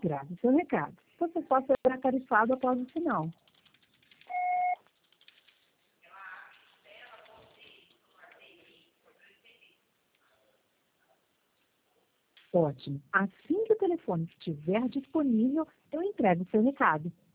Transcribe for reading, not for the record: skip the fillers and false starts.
Grave seu recado. Você só será tarifado após o sinal. Ótimo. Assim que o telefone estiver disponível, eu entrego o seu recado.